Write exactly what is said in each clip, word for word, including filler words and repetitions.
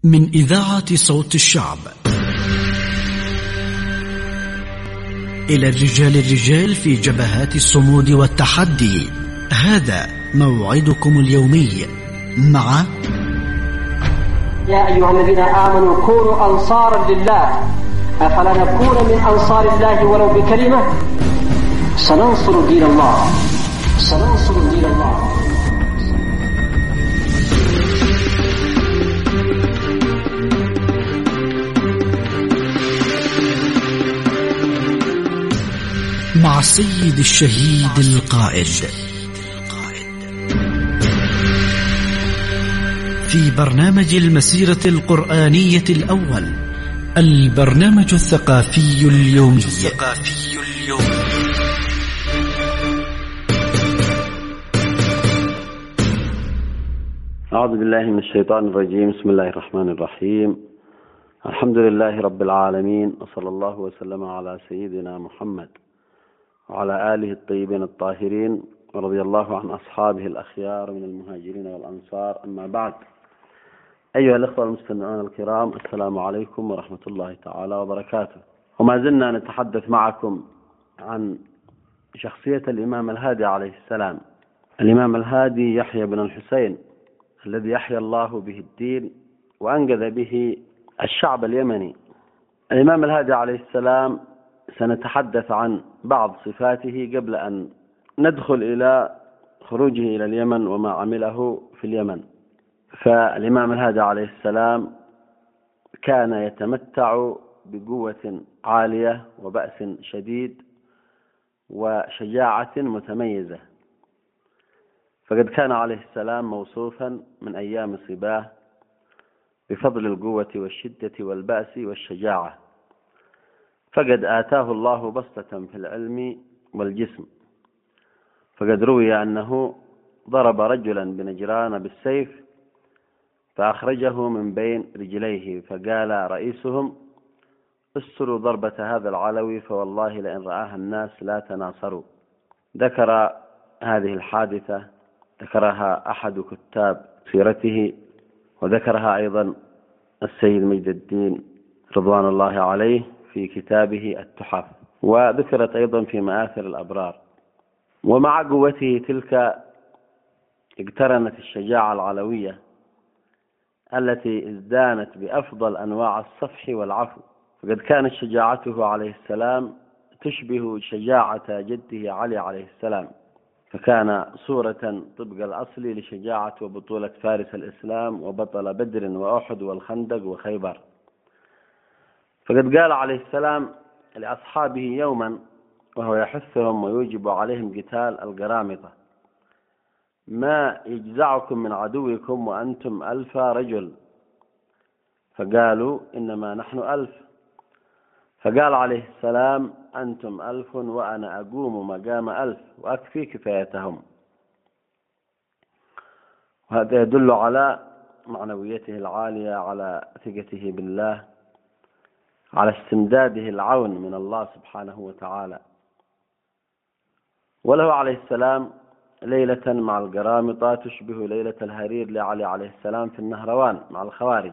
من إذاعة صوت الشعب إلى الرجال الرجال في جبهات الصمود والتحدي. هذا موعدكم اليومي مع يا أيها الذين آمنوا كونوا أنصارا لله أفلا نكون من أنصار الله ولو بكلمة. سننصر دين الله سننصر دين الله. مع السيد الشهيد القائد في برنامج المسيرة القرآنية الأول، البرنامج الثقافي اليومي. الثقافي اليومي. أعوذ بالله من الشيطان الرجيم. بسم الله الرحمن الرحيم. الحمد لله رب العالمين، وصلى الله وسلم على سيدنا محمد وعلى آله الطيبين الطاهرين، ورضي الله عن أصحابه الأخيار من المهاجرين والأنصار. أما بعد، أيها الأخوة المستمعون الكرام، السلام عليكم ورحمة الله تعالى وبركاته. وما زلنا نتحدث معكم عن شخصية الإمام الهادي عليه السلام. الإمام الهادي يحيى بن الحسين الذي يحيى الله به الدين وأنقذ به الشعب اليمني. الإمام الهادي عليه السلام سنتحدث عن بعض صفاته قبل أن ندخل إلى خروجه إلى اليمن وما عمله في اليمن. فالإمام الهادي عليه السلام كان يتمتع بقوة عالية وبأس شديد وشجاعة متميزة، فقد كان عليه السلام موصوفا من أيام صباه بفضل القوة والشدة والبأس والشجاعة، فقد آتاه الله بسطة في العلم والجسم. فقد روي أنه ضرب رجلا بنجران بالسيف فأخرجه من بين رجليه، فقال رئيسهم: استروا ضربة هذا العلوي فوالله لئن رآها الناس لا تناصروا. ذكر هذه الحادثة، ذكرها أحد كتاب سيرته، وذكرها أيضا السيد مجد الدين رضوان الله عليه في كتابه التحف، وذكرت أيضا في مآثر الأبرار. ومع قوته تلك اقترنت الشجاعة العلوية التي ازدانت بأفضل أنواع الصفح والعفو، فقد كانت شجاعته عليه السلام تشبه شجاعة جده علي عليه السلام، فكان صورة طبق الأصل لشجاعة وبطولة فارس الإسلام وبطل بدر وأحد والخندق وخيبر. فقد قال عليه السلام لأصحابه يوما وهو يحثهم ويوجب عليهم قتال القرامطة: ما يجزعكم من عدوكم وأنتم ألف رجل؟ فقالوا: إنما نحن ألف. فقال عليه السلام: أنتم ألف وأنا أقوم مقام ألف وأكفي كفايتهم. وهذا يدل على معنويته العالية، على ثقته بالله، على استمداده العون من الله سبحانه وتعالى. وله عليه السلام ليلة مع القرامطة تشبه ليلة الهرير لعلي عليه السلام في النهروان مع الخوارج.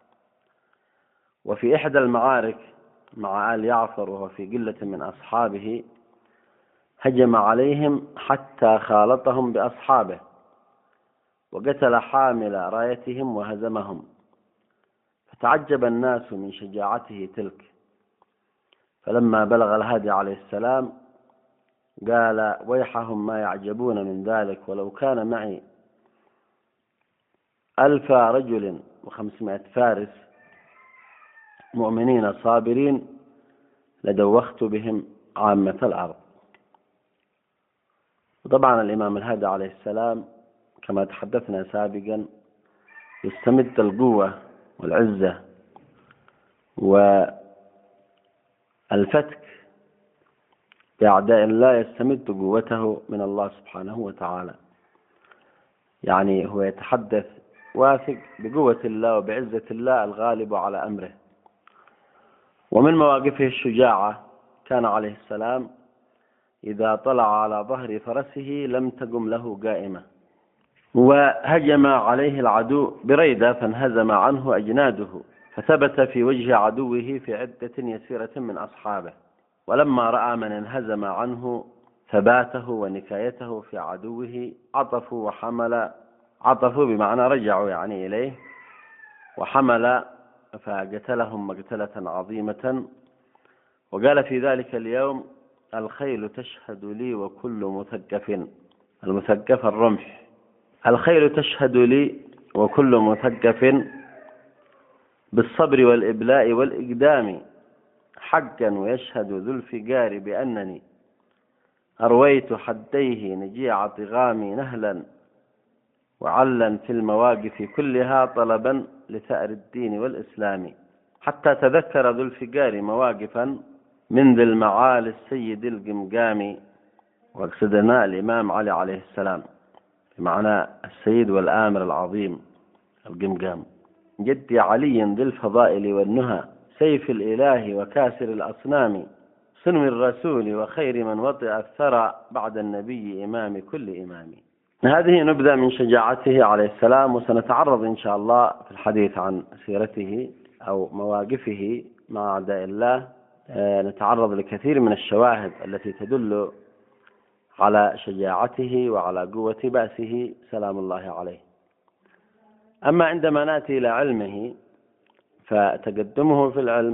وفي إحدى المعارك مع آل يعفر وهو في قلة من أصحابه هجم عليهم حتى خالطهم بأصحابه وقتل حامل رايتهم وهزمهم، فتعجب الناس من شجاعته تلك. فلما بلغ الهادي عليه السلام قال: ويحهم ما يعجبون من ذلك، ولو كان معي ألف رجل وخمسمائة فارس مؤمنين صابرين لدوخت بهم عامة الأرض. وطبعا الإمام الهادي عليه السلام كما تحدثنا سابقا يستمد القوة والعزة والفتك بأعداء الله، يستمد قوته من الله سبحانه وتعالى. يعني هو يتحدث واثق بقوة الله وبعزة الله الغالب على أمره. ومن مواقفه الشجاعة كان عليه السلام إذا طلع على ظهر فرسه لم تقم له قائمة، وهجم عليه العدو بريدة فانهزم عنه أجناده، فثبت في وجه عدوه في عدة يسيرة من أصحابه. ولما رأى من انهزم عنه ثباته ونكايته في عدوه عطفوا وحمل، عطفوا بمعنى رجعوا يعني إليه، وحمل فقتلهم مقتلة عظيمة. وقال في ذلك اليوم: الخيل تشهد لي وكل مثقف، المثقف الرمح، الخيل تشهد لي وكل مثقف بالصبر والإبلاء والإقدام، حقا ويشهد ذو الفقار بأنني أرويت حديه نجيع طغامي نهلا، وعلا في المواقف كلها طلبا لثأر الدين والإسلام، حتى تذكر ذو الفقار مواقفا من ذي المعالي السيد القمقام. واقصدنا الإمام علي عليه السلام بمعنى السيد والآمر العظيم القمقام، جدي علي ذي الفضائل والنهى، سيف الإله وكاسر الأصنام، صنو الرسول وخير من وطئ الثرى، بعد النبي إمام كل إمام. هذه نبذة من شجاعته عليه السلام، وسنتعرض إن شاء الله في الحديث عن سيرته أو مواقفه مع أعداء الله، نتعرض لكثير من الشواهد التي تدل على شجاعته وعلى قوة بأسه سلام الله عليه. أما عندما نأتي إلى علمه، فتقدمه في العلم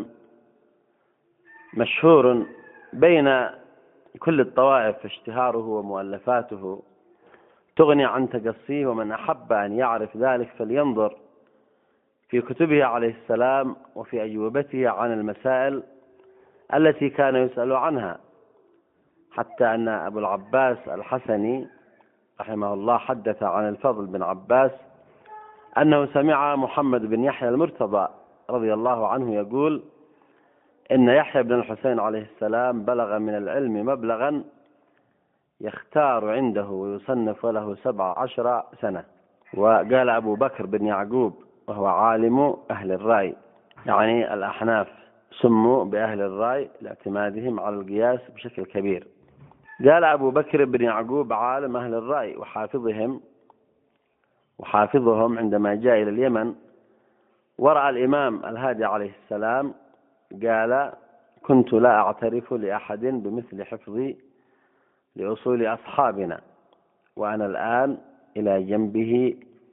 مشهور بين كل الطوائف، اشتهاره ومؤلفاته تغني عن تقصيه، ومن أحب أن يعرف ذلك فلينظر في كتبه عليه السلام وفي أجوبته عن المسائل التي كان يسأل عنها، حتى أن أبو العباس الحسني رحمه الله حدث عن الفضل بن عباس أنه سمع محمد بن يحيى المرتضى رضي الله عنه يقول: إن يحيى بن الحسين عليه السلام بلغ من العلم مبلغا يختار عنده ويصنف له سبع عشر سنة. وقال أبو بكر بن يعقوب وهو عالم أهل الرأي، يعني الأحناف سموا بأهل الرأي لاعتمادهم على القياس بشكل كبير. قال أبو بكر بن يعقوب عالم أهل الرأي وحافظهم وحافظهم عندما جاء إلى اليمن ورأى الإمام الهادي عليه السلام قال: كنت لا أعترف لأحد بمثل حفظي لأصول أصحابنا، وأنا الآن إلى جنبه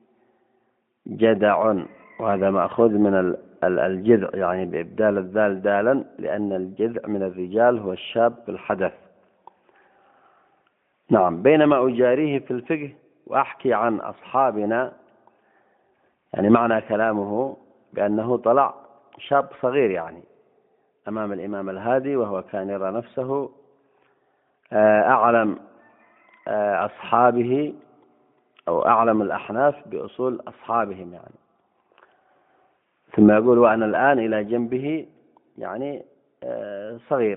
جدع. وهذا مأخوذ من الجذع، يعني بإبدال الذال دالا، لأن الجذع من الرجال هو الشاب الحدث. نعم. بينما أجاريه في الفقه وأحكي عن أصحابنا، يعني معنى كلامه بأنه طلع شاب صغير يعني أمام الإمام الهادي، وهو كان يرى نفسه أعلم أصحابه أو أعلم الأحناف بأصول أصحابهم يعني. ثم يقول: وأنا الآن إلى جنبه، يعني صغير.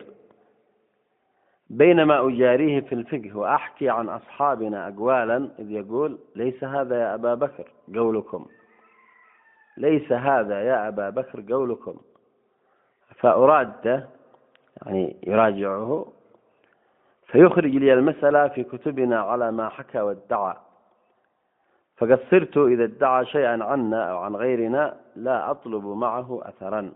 بينما أجاريه في الفقه وأحكي عن أصحابنا أقوالا، إذ يقول: ليس هذا يا أبا بكر قولكم، ليس هذا يا أبا بكر قولكم. فأراد يعني يراجعه فيخرج لي المسألة في كتبنا على ما حكى وادعى، فقد صرت إذا ادعى شيئا عنا أو عن غيرنا لا أطلب معه أثرا.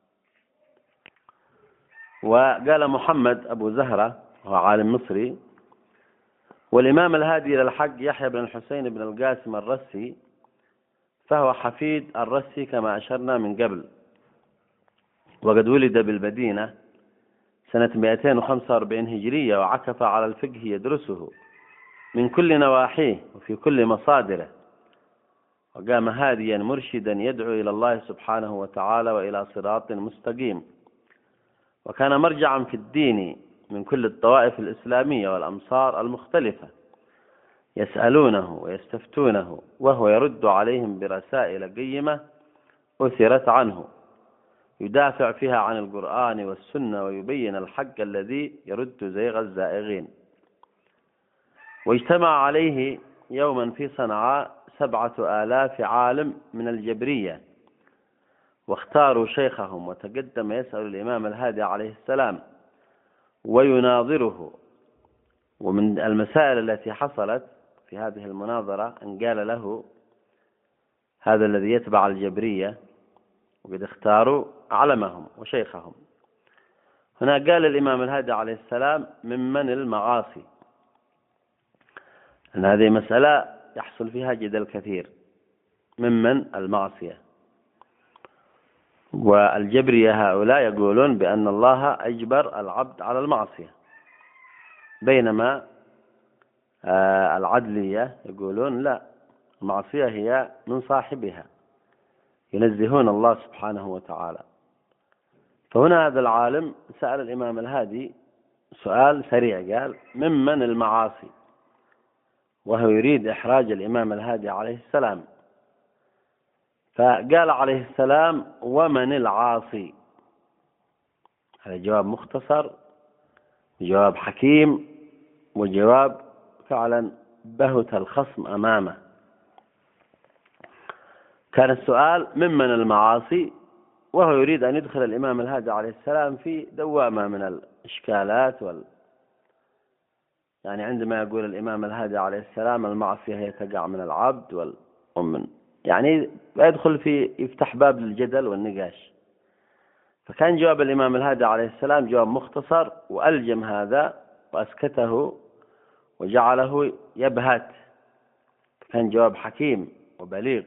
وقال محمد أبو زهرة وهو عالم مصري: والإمام الهادي إلى الحق يحيى بن الحسين بن القاسم الرسي، فهو حفيد الرسي كما أشرنا من قبل، وقد ولد بالمدينة سنة مئتين وخمسة وأربعين هجرية، وعكف على الفقه يدرسه من كل نواحيه وفي كل مصادره، وقام هاديا مرشدا يدعو إلى الله سبحانه وتعالى وإلى صراط مستقيم، وكان مرجعا في الدين من كل الطوائف الإسلامية والأمصار المختلفة، يسألونه ويستفتونه، وهو يرد عليهم برسائل قيمة أثرت عنه، يدافع فيها عن القرآن والسنة ويبين الحق الذي يرد زيغ الزائغين. واجتمع عليه يوما في صنعاء سبعة آلاف عالم من الجبرية، واختاروا شيخهم، وتقدم يسأل الإمام الهادي عليه السلام ويناظره. ومن المسائل التي حصلت في هذه المناظرة أن قال له هذا الذي يتبع الجبرية وقد اختاروا أعلمهم وشيخهم. هنا قال الإمام الهادي عليه السلام ممن المعاصي، أن هذه مسألة يحصل فيها جدل كثير، ممن المعصية. والجبرية هؤلاء يقولون بأن الله أجبر العبد على المعصية، بينما العدلية يقولون لا، المعصية هي من صاحبها، ينزهون الله سبحانه وتعالى. فهنا هذا العالم سأل الإمام الهادي سؤال سريع، قال ممن المعاصي، وهو يريد إحراج الإمام الهادي عليه السلام. فقال عليه السلام ومن العاصي. هذا جواب مختصر، جواب حكيم، وجواب فعلا بهت الخصم أمامه. كان السؤال ممن المعاصي، وهو يريد أن يدخل الإمام الهادي عليه السلام في دوامة من الإشكالات وال... يعني عندما يقول الإمام الهادي عليه السلام المعصية هي تقع من العبد وال... ومن يعني يدخل في يفتح باب للجدل والنقاش. فكان جواب الإمام الهادي عليه السلام جواب مختصر، وألجم هذا وأسكته وجعله يبهت. كان جواب حكيم وبليغ.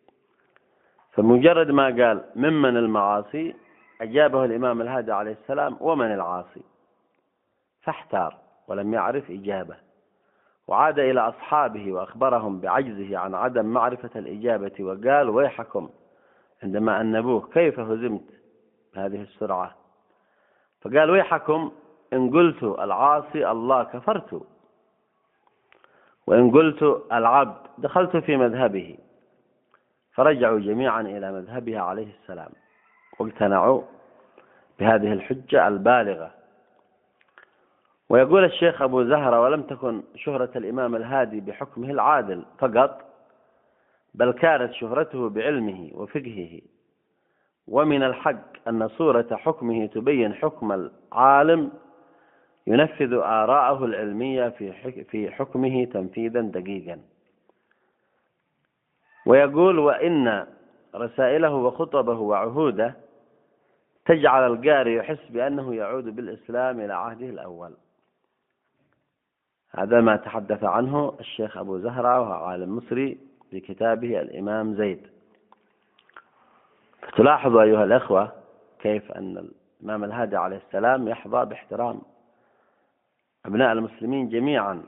فمجرد ما قال ممن المعاصي أجابه الإمام الهادي عليه السلام ومن العاصي، فاحتار ولم يعرف إجابة، وعاد إلى أصحابه وأخبرهم بعجزه عن عدم معرفة الإجابة، وقال ويحكم عندما أنبوه كيف هزمت بهذه السرعة. فقال ويحكم إن قلت العاصي الله كفرت، وإن قلت العبد دخلت في مذهبه. فرجعوا جميعا إلى مذهبه عليه السلام واقتنعوا بهذه الحجة البالغة. ويقول الشيخ أبو زهرة ولم تكن شهرة الإمام الهادي بحكمه العادل فقط، بل كانت شهرته بعلمه وفقهه. ومن الحق أن صورة حكمه تبين حكم العالم ينفذ آراءه العلمية في حكمه تنفيذا دقيقا. ويقول وإن رسائله وخطبه وعهوده تجعل القارئ يحس بأنه يعود بالإسلام إلى عهده الأول. هذا ما تحدث عنه الشيخ أبو زهرة وهو عالم مصري في كتابه الإمام زيد. فتلاحظوا أيها الأخوة كيف أن الإمام الهادي عليه السلام يحظى باحترام أبناء المسلمين جميعا.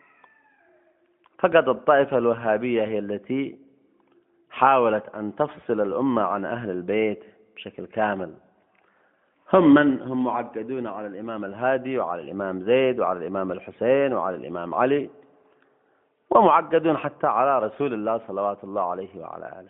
فقط الطائفة الوهابية هي التي حاولت أن تفصل الأمة عن أهل البيت بشكل كامل. هم من هم معقدون على الإمام الهادي وعلى الإمام زيد وعلى الإمام الحسين وعلى الإمام علي، ومعقدون حتى على رسول الله صلوات الله عليه وعلى آله.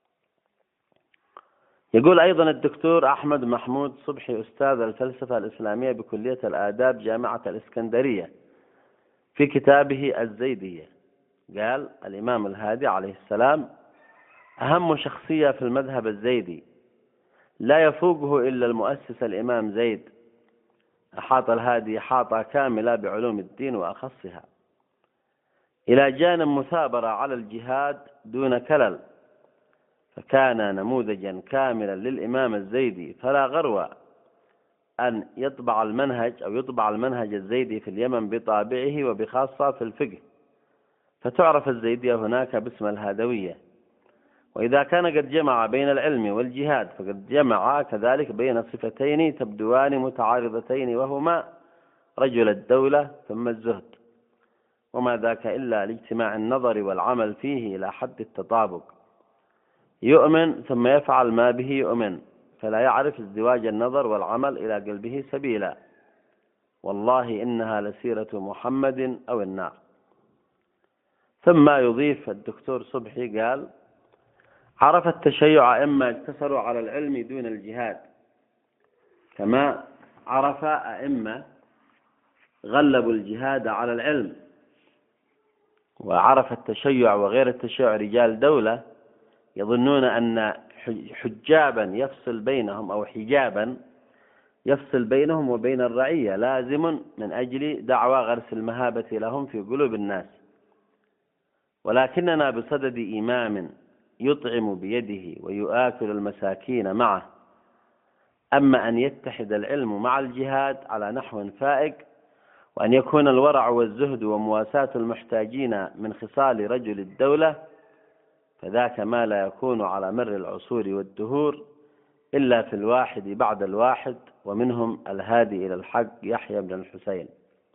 يقول أيضا الدكتور أحمد محمود صبحي أستاذ الفلسفة الإسلامية بكلية الآداب جامعة الإسكندرية في كتابه الزيدية، قال الإمام الهادي عليه السلام أهم شخصية في المذهب الزيدي، لا يفوقه إلا المؤسس الإمام زيد. أحاط الهادي إحاطة كاملة بعلوم الدين وأخصها، إلى جانب مثابرة على الجهاد دون كلل، فكان نموذجا كاملا للإمام الزيدي. فلا غروة أن يطبع المنهج أو يطبع المنهج الزيدي في اليمن بطابعه وبخاصة في الفقه، فتعرف الزيدية هناك باسم الهادوية. وإذا كان قد جمع بين العلم والجهاد فقد جمع كذلك بين صفتين تبدوان متعارضتين، وهما رجل الدولة ثم الزهد، وما ذاك إلا لاجتماع النظر والعمل فيه إلى حد التطابق. يؤمن ثم يفعل ما به يؤمن، فلا يعرف ازدواج النظر والعمل إلى قلبه سبيلا. والله إنها لسيرة محمد أو النار. ثم يضيف الدكتور صبحي قال عرف التشيع إما اقتصروا على العلم دون الجهاد، كما عرف أئمة غلبوا الجهاد على العلم. وعرف التشيع وغير التشيع رجال دولة يظنون أن حجابا يفصل بينهم أو حجابا يفصل بينهم وبين الرعية لازم من أجل دعوى غرس المهابة لهم في قلوب الناس. ولكننا بصدد إمام يطعم بيده ويؤكل المساكين معه. أما أن يتحد العلم مع الجهاد على نحو فائق، وأن يكون الورع والزهد ومواساة المحتاجين من خصال رجل الدولة، فذاك ما لا يكون على مر العصور والدهور إلا في الواحد بعد الواحد، ومنهم الهادي إلى الحق يحيى بن الحسين.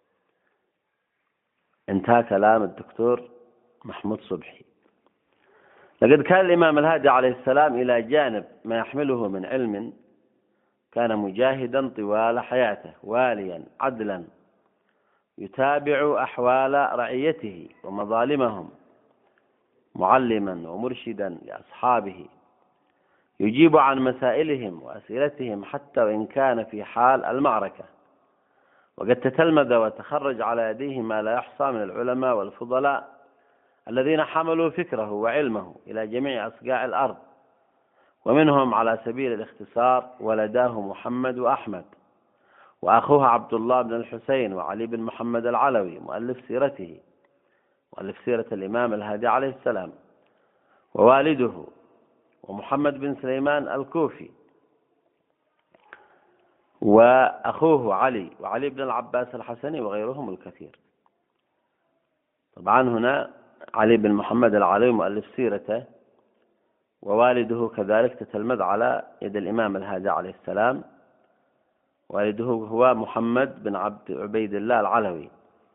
انتهى كلام الدكتور محمود صبحي. لقد كان الإمام الهادي عليه السلام إلى جانب ما يحمله من علم كان مجاهدا طوال حياته، واليا عدلا يتابع أحوال رعيته ومظالمهم، معلما ومرشدا لأصحابه، يجيب عن مسائلهم وأسئلتهم حتى وإن كان في حال المعركة. وقد تتلمذ وتخرج على يديه ما لا يحصى من العلماء والفضلاء الذين حملوا فكره وعلمه إلى جميع أصقاع الأرض، ومنهم على سبيل الاختصار ولداه محمد وأحمد، وأخوه عبد الله بن الحسين، وعلي بن محمد العلوي مؤلف سيرته، مؤلف سيرة الإمام الهادي عليه السلام، ووالده ومحمد بن سليمان الكوفي، وأخوه علي وعلي بن العباس الحسني وغيرهم الكثير. طبعا هنا علي بن محمد العلوي مؤلف سيرته، ووالده كذلك تتلمذ على يد الإمام الهادي عليه السلام. والده هو محمد بن عبد عبيد الله العلوي،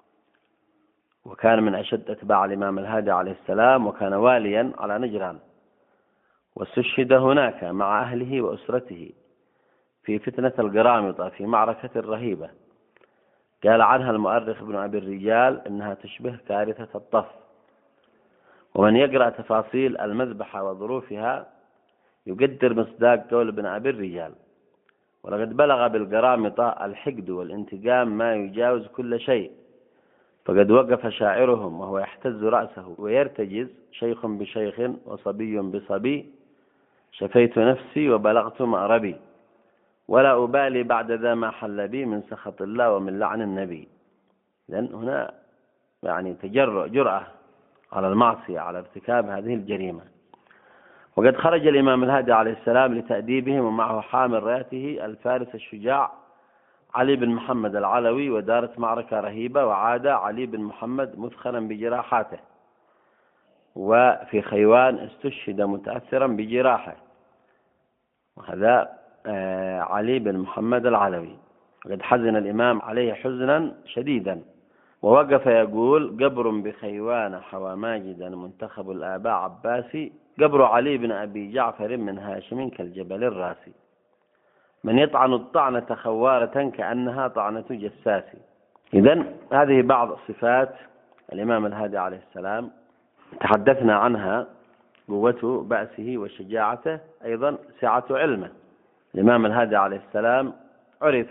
وكان من أشد أتباع الإمام الهادي عليه السلام، وكان واليا على نجران، واستشهد هناك مع أهله وأسرته في فتنة القرامطة في معركة رهيبة قال عنها المؤرخ ابن أبي الرجال إنها تشبه كارثة الطف. ومن يقرأ تفاصيل المذبحة وظروفها يقدر مصداق قول ابن أبي الرجال. ولقد بلغ بالقرامطة الحقد والانتقام ما يجاوز كل شيء، فقد وقف شاعرهم وهو يحتز رأسه ويرتجز: شيخ بشيخ وصبي بصبي، شفيت نفسي وبلغت مأربي، ولا أبالي بعد ذا ما حل بي من سخط الله ومن لعن النبي. لأن هنا يعني تجرؤ جرأة على المعصية، على ارتكاب هذه الجريمة. وقد خرج الإمام الهادي عليه السلام لتأديبهم، ومعه حامل رايته الفارس الشجاع علي بن محمد العلوي، ودارت معركة رهيبة، وعاد علي بن محمد مثخنا بجراحاته، وفي خيوان استشهد متأثرا بجراحه. وهذا علي بن محمد العلوي. وقد حزن الإمام عليه حزنا شديدا، ووقف يقول: قبر بخيوان حوى ماجدا منتخب الآباء عباسي، قبر علي بن أبي جعفر من هاشم كالجبل الراسي، من يطعن الطعنة خوارة كأنها طعنة جساسي. إذن هذه بعض صفات الإمام الهادي عليه السلام تحدثنا عنها: قوة بأسه وشجاعته، أيضا سعة علمه. الإمام الهادي عليه السلام عرف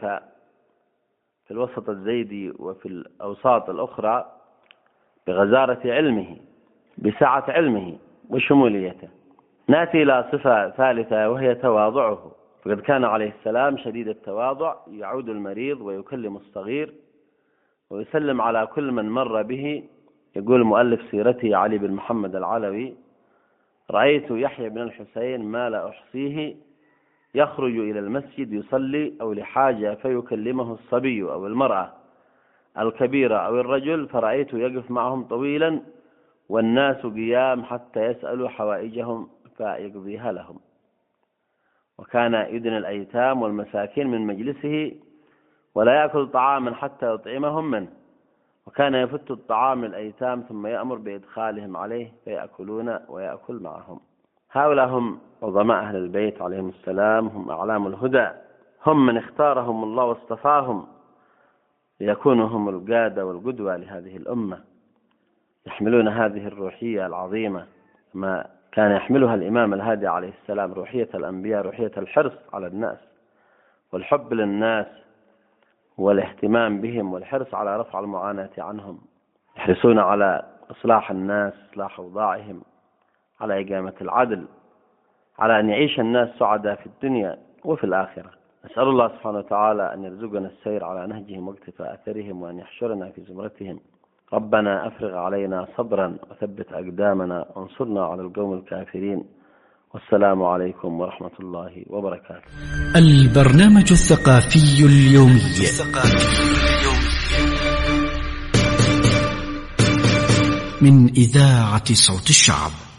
في الوسط الزيدي وفي الأوساط الأخرى بغزارة علمه، بسعة علمه وشموليته. نأتي إلى صفة ثالثة وهي تواضعه. فقد كان عليه السلام شديد التواضع، يعود المريض ويكلم الصغير ويسلم على كل من مر به. يقول مؤلف سيرته علي بن محمد العلوي: رأيت يحيى بن الحسين ما لا أحصيه يخرج إلى المسجد يصلي أو لحاجة فيكلمه الصبي أو المرأة الكبيرة أو الرجل، فرأيت يقف معهم طويلا والناس قيام حتى يسألوا حوائجهم فيقضيها لهم. وكان يدني الأيتام والمساكين من مجلسه، ولا يأكل طعاما حتى يطعمهم منه، وكان يفت الطعام للأيتام ثم يأمر بإدخالهم عليه فيأكلون ويأكل معهم. هؤلاء هم عظماء أهل البيت عليهم السلام، هم أعلام الهدى، هم من اختارهم الله واصطفاهم ليكونوا هم القادة والقدوة لهذه الأمة، يحملون هذه الروحية العظيمة ما كان يحملها الإمام الهادي عليه السلام، روحية الأنبياء، روحية الحرص على الناس والحب للناس والاهتمام بهم والحرص على رفع المعاناة عنهم، يحرصون على إصلاح الناس، إصلاح أوضاعهم، على إقامة العدل، على أن يعيش الناس سعداء في الدنيا وفي الآخرة. أسأل الله سبحانه وتعالى أن يرزقنا السير على نهجهم واقتفاء أثرهم، وأن يحشرنا في زمرتهم ربنا أفرغ علينا صبرا وثبت أقدامنا وانصرنا على القوم الكافرين. والسلام عليكم ورحمة الله وبركاته. البرنامج الثقافي اليومي من إذاعة صوت الشعب.